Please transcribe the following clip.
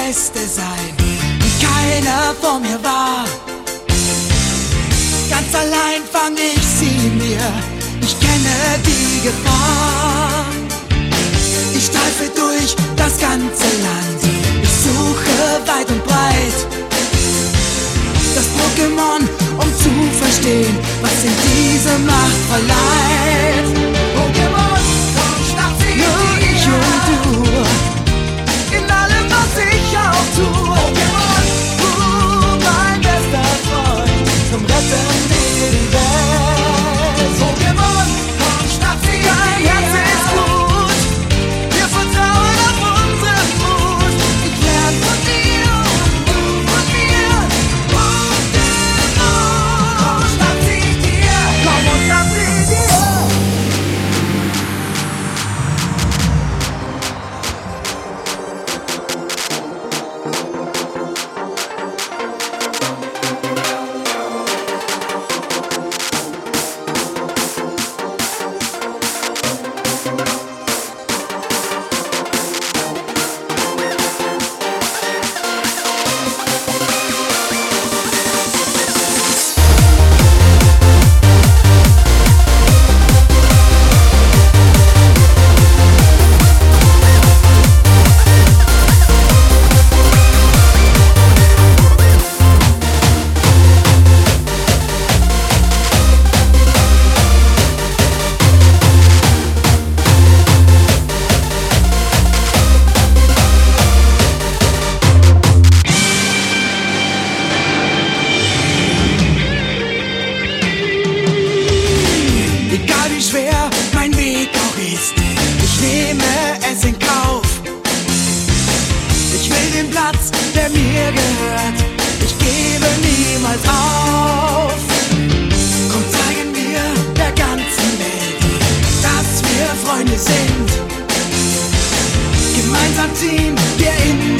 Beste sein, wie keiner vor mir war. Ganz allein fang ich sie mir, ich kenne die Gefahr. Ich streife durch das ganze Land, ich suche weit und breit das Pokémon, um zu verstehen, was in diese Macht verleiht. Pokémon, komm, schnapp sie nur ich und du, in allem, was ich auch tue. Pokémon, du, mein bester Freund, zum Retten wir die Welt. Pokémon, komm, schnapp sie dein Herz ist gut, wir vertrauen auf unseren Mut. Ich lerne von dir und du von mir. Pokémon, komm, schnapp sie dir, komm und schnapp sie dir. Egal wie schwer mein Weg auch ist, ich nehme es in Kauf. Ich will den Platz, der mir gehört, ich gebe niemals auf. Komm, zeigen wir der ganzen Welt, dass wir Freunde sind. Gemeinsam ziehen wir in